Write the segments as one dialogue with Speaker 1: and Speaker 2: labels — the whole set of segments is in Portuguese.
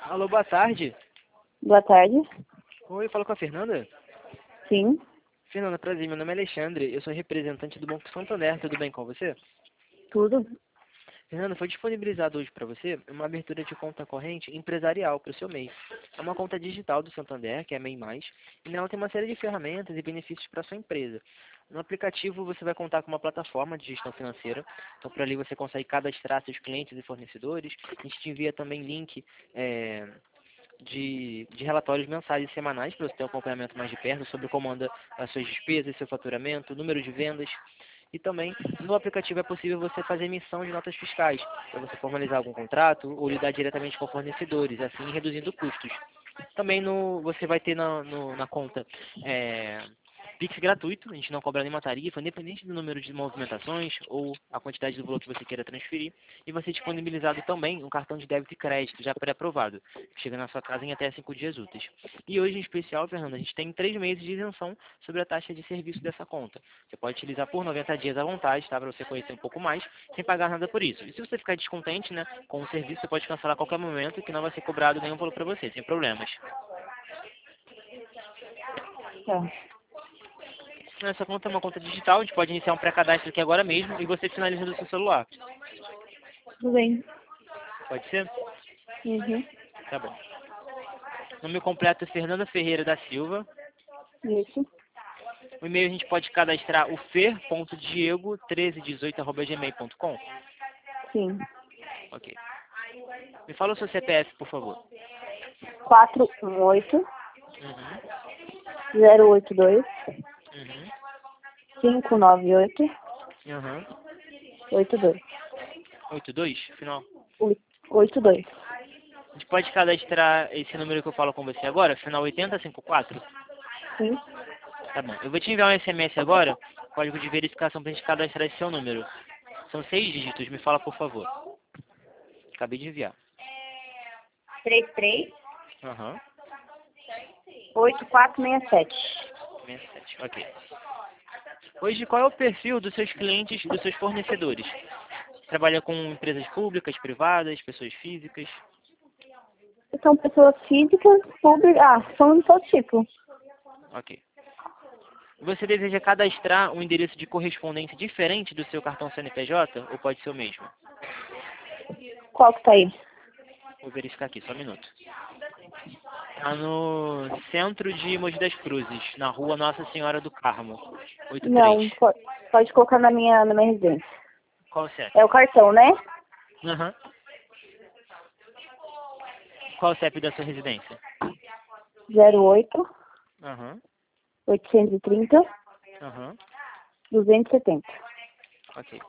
Speaker 1: Alô, boa tarde.
Speaker 2: Boa tarde.
Speaker 1: Oi, falo com a Fernanda.
Speaker 2: Sim,
Speaker 1: Fernanda, prazer, meu nome é Alexandre, eu sou representante do Banco Santander, tudo bem com você?
Speaker 2: tudo.
Speaker 1: Fernanda, foi disponibilizado hoje para você uma abertura de conta corrente empresarial para o seu MEI. É uma conta digital do Santander, que é a MEI+, e nela tem uma série de ferramentas e benefícios para a sua empresa. No aplicativo você vai contar com uma plataforma de gestão financeira, então por ali você consegue cadastrar seus clientes e fornecedores. A gente te envia também link de relatórios mensais e semanais para você ter um acompanhamento mais de perto sobre como anda as suas despesas, seu faturamento, número de vendas. E também no aplicativo é possível você fazer emissão de notas fiscais, para você formalizar algum contrato ou lidar diretamente com fornecedores, assim reduzindo custos. Também você vai ter na conta Pix gratuito, a gente não cobra nenhuma tarifa, independente do número de movimentações ou a quantidade do valor que você queira transferir. E vai ser disponibilizado também um cartão de débito e crédito já pré-aprovado, que chega na sua casa em até 5 dias úteis. E hoje, em especial, Fernanda, a gente tem 3 meses de isenção sobre a taxa de serviço dessa conta. Você pode utilizar por 90 dias à vontade, tá? Para você conhecer um pouco mais, sem pagar nada por isso. E se você ficar descontente, né, com o serviço, você pode cancelar a qualquer momento, que não vai ser cobrado nenhum valor para você, sem problemas.
Speaker 2: Tá.
Speaker 1: Essa conta é uma conta digital, a gente pode iniciar um pré-cadastro aqui agora mesmo e você finaliza no seu celular.
Speaker 2: Tudo bem.
Speaker 1: Pode ser?
Speaker 2: Uhum.
Speaker 1: Tá bom. Nome completo é Fernanda Ferreira da Silva.
Speaker 2: Isso.
Speaker 1: O e-mail a gente pode cadastrar o fer.diego1318@gmail.com.
Speaker 2: Sim.
Speaker 1: Ok. Me fala o seu CPF, por favor.
Speaker 2: 418
Speaker 1: Uhum.
Speaker 2: 082
Speaker 1: Uhum.
Speaker 2: 598
Speaker 1: Uhum.
Speaker 2: 82.
Speaker 1: 82, final.
Speaker 2: 82.
Speaker 1: A gente pode cadastrar esse número que eu falo com você agora, final 8054?
Speaker 2: Sim.
Speaker 1: Tá bom. Eu vou te enviar um SMS agora, código de verificação pra gente cadastrar esse seu número. São 6 dígitos, me fala por favor. Acabei de enviar.
Speaker 2: 33
Speaker 1: Aham.
Speaker 2: 8467.
Speaker 1: 67, ok. Hoje, qual é o perfil dos seus clientes e dos seus fornecedores? Trabalha com empresas públicas, privadas, pessoas físicas?
Speaker 2: São pessoas físicas, públicas. São de todo tipo.
Speaker 1: Ok. Você deseja cadastrar um endereço de correspondência diferente do seu cartão CNPJ ou pode ser o mesmo?
Speaker 2: Qual que tá aí?
Speaker 1: Vou verificar aqui, só um minuto. Está no centro de Mogi das Cruzes, na rua Nossa Senhora do Carmo, 83.
Speaker 2: Não, pode colocar na minha residência.
Speaker 1: Qual o CEP?
Speaker 2: É o cartão, né?
Speaker 1: Aham. Qual o CEP da sua residência?
Speaker 2: 08
Speaker 1: Aham.
Speaker 2: 830
Speaker 1: Aham.
Speaker 2: 270.
Speaker 1: Ok.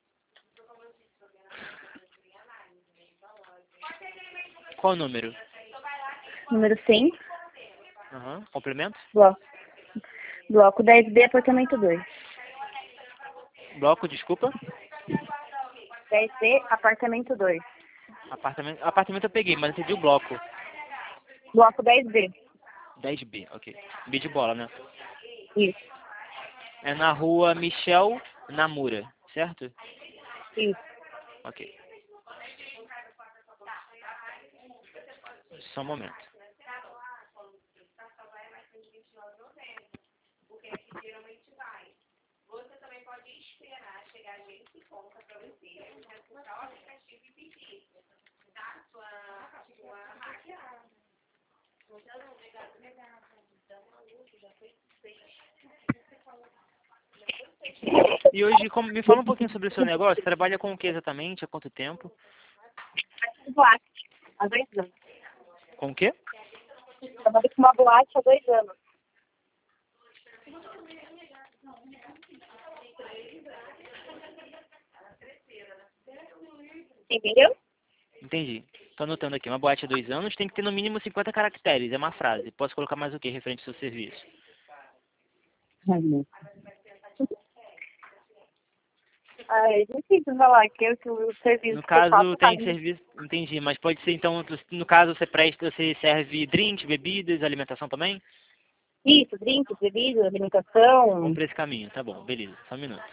Speaker 1: Qual o número?
Speaker 2: Número 100,
Speaker 1: Aham. Complemento?
Speaker 2: bloco 10B, apartamento 2.
Speaker 1: Bloco, desculpa.
Speaker 2: 10B, apartamento 2.
Speaker 1: Apartamento eu peguei, mas entendi o bloco.
Speaker 2: Bloco 10B.
Speaker 1: 10B, ok. B de bola, né?
Speaker 2: Isso,
Speaker 1: É na rua Michel Namura, certo?
Speaker 2: isso.
Speaker 1: Ok. Só um momento. E hoje, me fala um pouquinho sobre o seu negócio. Trabalha com o que exatamente? Há quanto tempo?
Speaker 2: Boate, há 2 anos.
Speaker 1: Com o quê?
Speaker 2: Trabalhei com uma boate há 2 anos. Entendeu?
Speaker 1: Entendi. Tô anotando aqui. Uma boate há 2 anos tem que ter no mínimo 50 caracteres. É uma frase. Posso colocar mais o que referente ao seu serviço?
Speaker 2: É difícil falar que o serviço
Speaker 1: No
Speaker 2: que eu faço
Speaker 1: caso, tem
Speaker 2: mais.
Speaker 1: serviço... Entendi. Mas pode ser, então, no caso, você serve drinks, bebidas, alimentação também?
Speaker 2: Isso, drinks, bebida,
Speaker 1: Vamos
Speaker 2: alimentação.
Speaker 1: para esse caminho. Tá bom. Beleza. Só um minuto.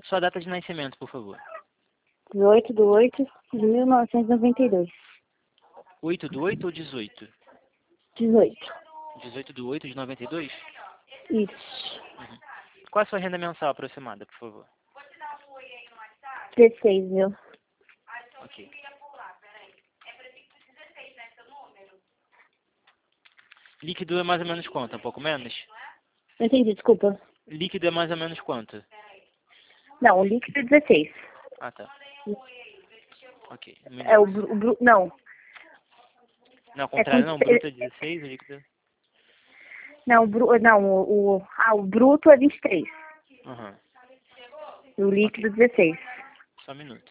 Speaker 1: Sua data de nascimento, por favor.
Speaker 2: 18/8/1992.
Speaker 1: 8/8 ou 18?
Speaker 2: 18.
Speaker 1: 18/8/92?
Speaker 2: Isso.
Speaker 1: Qual a sua renda mensal aproximada, por favor?
Speaker 2: 16 mil.
Speaker 1: Ok. Líquido é mais ou menos quanto? Um pouco menos?
Speaker 2: Não entendi, desculpa.
Speaker 1: Líquido é mais ou menos quanto?
Speaker 2: Não, o líquido é 16.
Speaker 1: Ah, tá. Ok.
Speaker 2: É não.
Speaker 1: Não, ao contrário, não. Bruto é 16, o líquido...
Speaker 2: Não, o bruto é 23.
Speaker 1: Aham.
Speaker 2: E o líquido 16.
Speaker 1: Só um minuto.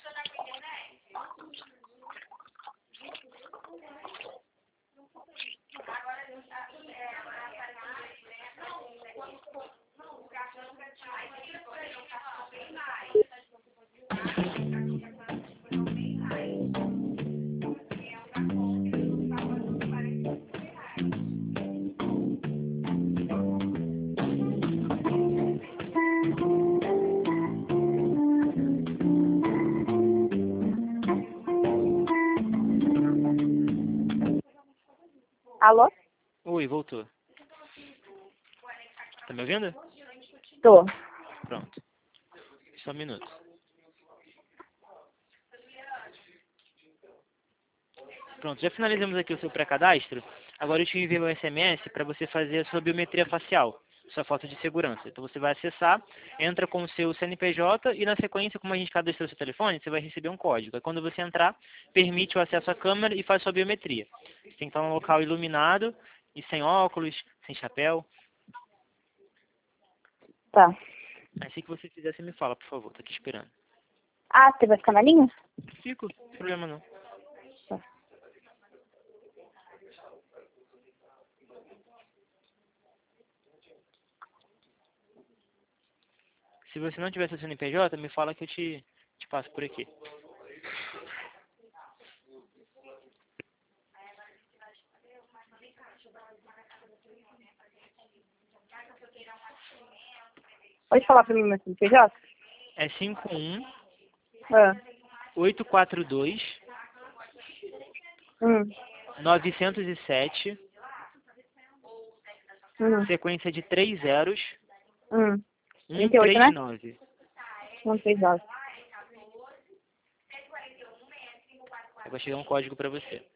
Speaker 2: Alô?
Speaker 1: Oi, voltou. Tá me ouvindo?
Speaker 2: Tô.
Speaker 1: Pronto. Só um minuto. Pronto, já finalizamos aqui o seu pré-cadastro. Agora eu te envio o SMS para você fazer a sua biometria facial, sua foto de segurança. Então você vai acessar, entra com o seu CNPJ e na sequência, como a gente cadastrou seu telefone, você vai receber um código. Aí quando você entrar, permite o acesso à câmera e faz sua biometria. Você tem que estar num local iluminado e sem óculos, sem chapéu.
Speaker 2: Tá.
Speaker 1: Assim que você fizer, você me fala, por favor. Tô aqui esperando.
Speaker 2: Ah, você vai ficar na linha?
Speaker 1: Fico, não tem problema não.
Speaker 2: Tá.
Speaker 1: Se você não tiver seu CNPJ, me fala que eu te passo por aqui.
Speaker 2: Pode falar pra mim, meu CNPJ?
Speaker 1: É 51
Speaker 2: Ah.
Speaker 1: 842
Speaker 2: Hum.
Speaker 1: 907, sequência de 3 zeros,
Speaker 2: 38, né?
Speaker 1: 139.
Speaker 2: Não fez nada.
Speaker 1: Eu vou chegar um código para você.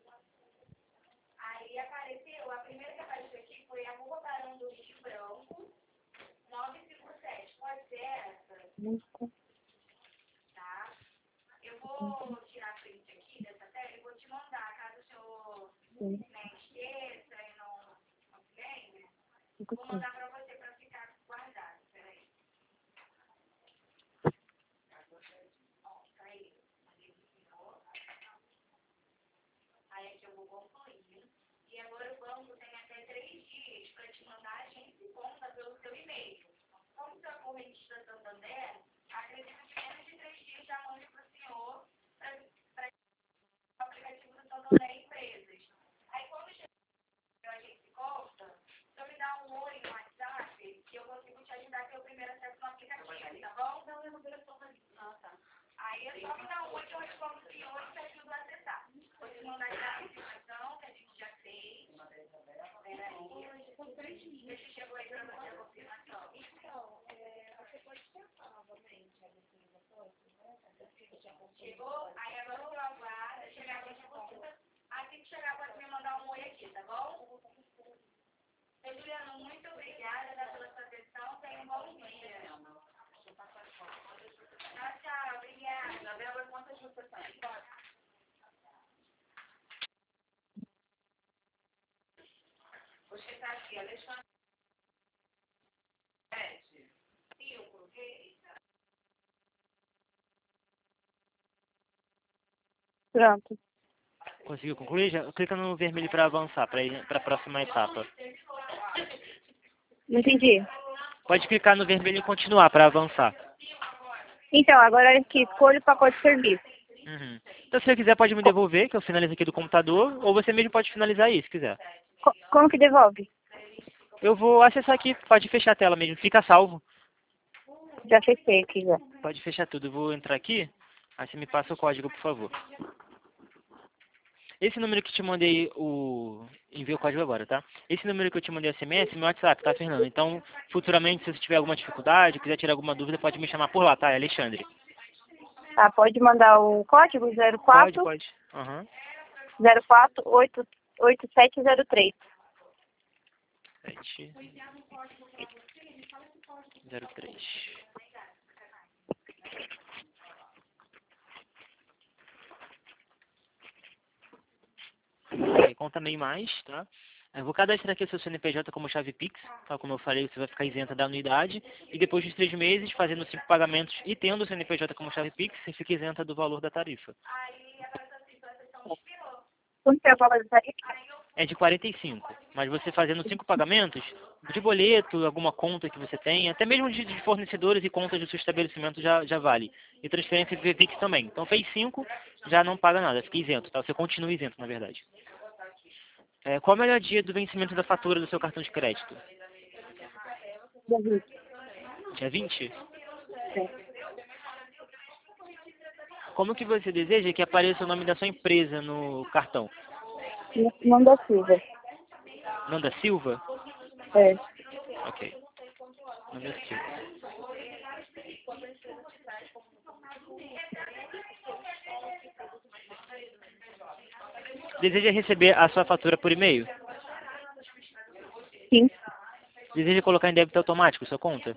Speaker 2: Pronto.
Speaker 1: Conseguiu concluir? Já clica no vermelho para avançar, para ir para a próxima etapa.
Speaker 2: Não entendi.
Speaker 1: Pode clicar no vermelho e continuar para avançar.
Speaker 2: Então, agora aqui, escolha o pacote de serviço.
Speaker 1: Então, se você quiser, pode me devolver, que eu finalizo aqui do computador, ou você mesmo pode finalizar aí, se quiser.
Speaker 2: Como que devolve?
Speaker 1: Eu vou acessar aqui, pode fechar a tela mesmo, fica salvo.
Speaker 2: Já fechei aqui já.
Speaker 1: Pode fechar tudo. Eu vou entrar aqui. Aí você me passa o código, por favor. Esse número que eu te mandei envio o código agora, tá? Esse número que eu te mandei SMS é meu WhatsApp, tá, Fernando? Então, futuramente, se você tiver alguma dificuldade, quiser tirar alguma dúvida, pode me chamar por lá, tá? É Alexandre.
Speaker 2: Tá, pode mandar o código
Speaker 1: Pode. Aham.
Speaker 2: 048703.
Speaker 1: 703. Ok, conta meio mais, tá? Eu vou cadastrar aqui o seu CNPJ como chave Pix, tá? Como eu falei, você vai ficar isenta da anuidade. E depois dos 3 meses, fazendo 5 pagamentos e tendo o CNPJ como chave Pix, você fica isenta do valor da tarifa.
Speaker 2: Quanto que é o valor da tarifa?
Speaker 1: É de 45, mas você fazendo 5 pagamentos, de boleto, alguma conta que você tem, até mesmo de fornecedores e contas do seu estabelecimento já vale. E transferência de Pix também. Então fez 5, já não paga nada, fica isento, tá? Você continua isento, na verdade. Qual é o melhor dia do vencimento da fatura do seu cartão de crédito? Dia 20? Como que você deseja que apareça o nome da sua empresa no cartão?
Speaker 2: Nanda Silva.
Speaker 1: Nanda Silva?
Speaker 2: É.
Speaker 1: Ok. Nanda Silva. Deseja receber a sua fatura por e-mail?
Speaker 2: Sim.
Speaker 1: Deseja colocar em débito automático sua conta?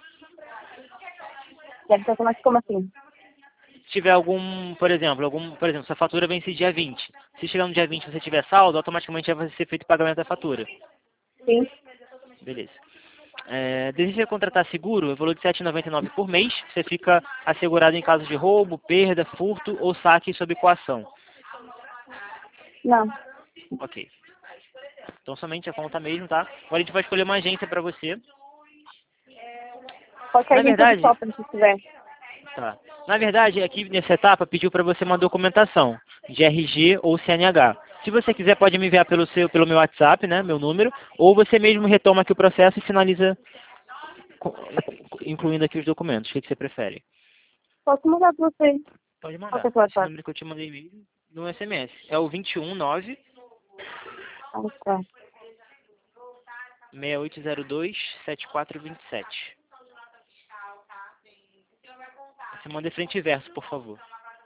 Speaker 2: Deve ser como assim?
Speaker 1: Se tiver por exemplo, sua fatura vence dia 20. Se chegar no dia 20 e você tiver saldo, automaticamente já vai ser feito o pagamento da fatura.
Speaker 2: Sim.
Speaker 1: Beleza. Deseja contratar seguro? O valor de R$ 7,99 por mês. Você fica assegurado em caso de roubo, perda, furto ou saque sob coação.
Speaker 2: Não.
Speaker 1: Ok. Então somente a conta mesmo, tá? Agora a gente vai escolher uma agência para você.
Speaker 2: Qualquer
Speaker 1: Na
Speaker 2: agência de
Speaker 1: verdade,
Speaker 2: shopping que tiver.
Speaker 1: tá. Na verdade, aqui nessa etapa pediu para você uma documentação de RG ou CNH. Se você quiser, pode me enviar pelo meu WhatsApp, né, meu número, ou você mesmo retoma aqui o processo e finaliza incluindo aqui os documentos. O que você prefere?
Speaker 2: Posso mandar pra você.
Speaker 1: Pode
Speaker 2: Qual que
Speaker 1: mandar.
Speaker 2: é o seu
Speaker 1: Esse
Speaker 2: WhatsApp?
Speaker 1: número que eu te mandei no SMS. É o 219
Speaker 2: Ah, tá.
Speaker 1: 6802 7427. Você manda frente e verso, por favor.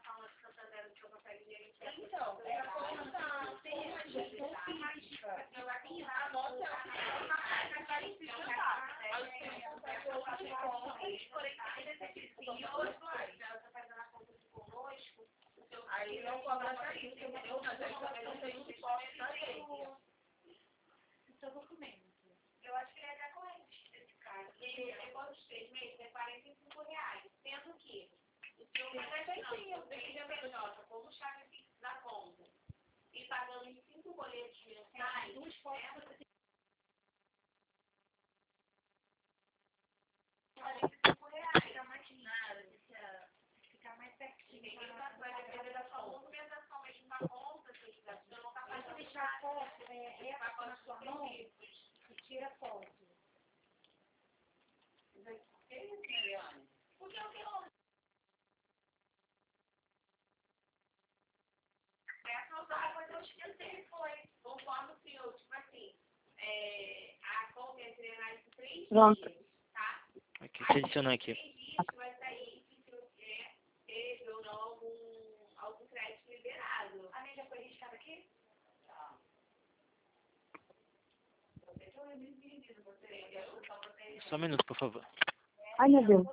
Speaker 2: Pronto.
Speaker 1: Aqui, você adicionou aqui. Só um minuto, por favor.
Speaker 2: Ai, meu Deus.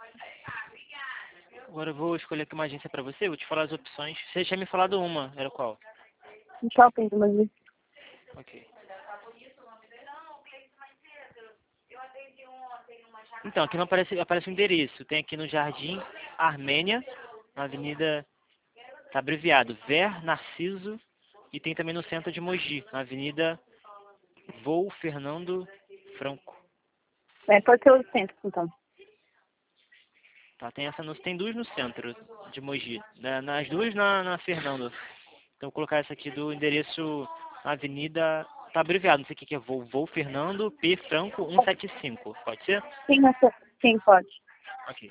Speaker 1: Agora eu vou escolher aqui uma agência para você, vou te falar as opções. Você tinha me falado uma, era qual?
Speaker 2: No shopping, mas
Speaker 1: Ok. Então, aqui não aparece, aparece o endereço. Tem aqui no Jardim Armênia, na Avenida, tá abreviado, Ver Narciso, e tem também no centro de Mogi, na Avenida Voo Fernando Franco.
Speaker 2: pode ser o centro, então.
Speaker 1: Tá, tem essa tem duas no centro de Mogi, nas duas na Fernando. Então vou colocar essa aqui do endereço na Avenida, tá abreviado, não sei o que é, Voo Fernando P Franco 175, pode ser?
Speaker 2: Sim, sim, pode.
Speaker 1: Ok.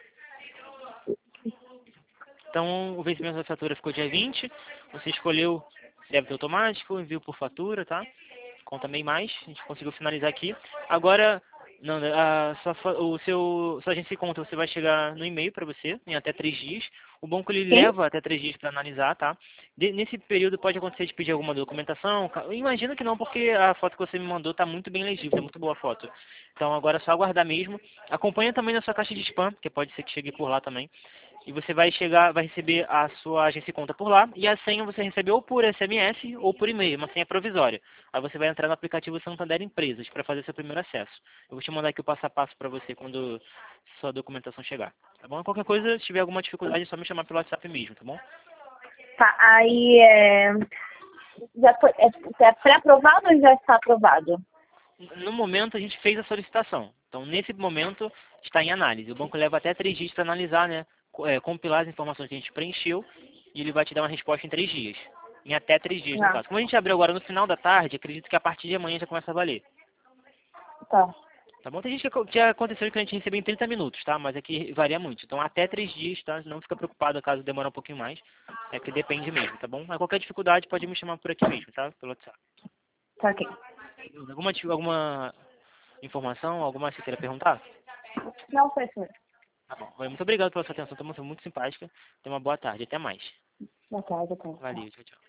Speaker 1: Então o vencimento da fatura ficou dia 20, você escolheu débito automático, envio por fatura, tá? Conta bem mais, a gente conseguiu finalizar aqui. Agora, não, sua agência de conta você vai chegar no e-mail para você em até 3 dias. O banco ele
Speaker 2: Sim?
Speaker 1: leva até 3 dias para analisar, tá? Nesse período pode acontecer de pedir alguma documentação. Eu imagino que não, porque a foto que você me mandou tá muito bem legível, é muito boa a foto. Então agora é só aguardar mesmo. Acompanha também na sua caixa de spam, que pode ser que chegue por lá também. E você vai receber a sua agência de conta por lá, e a senha você recebe ou por SMS ou por e-mail, uma senha provisória. Aí você vai entrar no aplicativo Santander Empresas para fazer seu primeiro acesso. Eu vou te mandar aqui o passo a passo para você quando sua documentação chegar. Tá bom? Qualquer coisa, se tiver alguma dificuldade, é só me chamar pelo WhatsApp mesmo, tá bom?
Speaker 2: Tá, aí já foi, é pré-aprovado ou já está aprovado?
Speaker 1: No momento, a gente fez a solicitação. Então, nesse momento, está em análise. O banco leva até 3 dias para analisar, né? Compilar as informações que a gente preencheu e ele vai te dar uma resposta em 3 dias. Em até 3 dias, no
Speaker 2: Não,
Speaker 1: caso. Como a gente abriu agora no final da tarde, acredito que a partir de amanhã já começa a valer.
Speaker 2: tá.
Speaker 1: Tá bom? Tem gente que já aconteceu que a gente recebeu em 30 minutos, tá? Mas aqui varia muito. Então, até 3 dias, tá? Não fica preocupado caso demore um pouquinho mais. É que depende mesmo, tá bom? Mas qualquer dificuldade pode me chamar por aqui mesmo, tá? Pelo WhatsApp.
Speaker 2: Tá ok.
Speaker 1: Alguma informação, alguma que você queira perguntar?
Speaker 2: Não foi isso mesmo.
Speaker 1: Tá bom. Muito obrigado pela sua atenção, está muito simpática. Tenha uma boa tarde. Até mais.
Speaker 2: Boa tarde, até.
Speaker 1: Valeu, tchau, tchau.